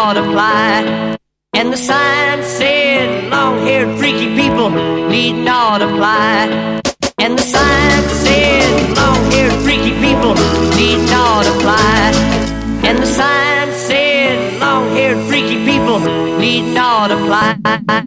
not apply. And the sign said long-haired freaky people need not apply. And the sign said long-haired freaky people need not apply. And the sign said long-haired freaky people need not apply.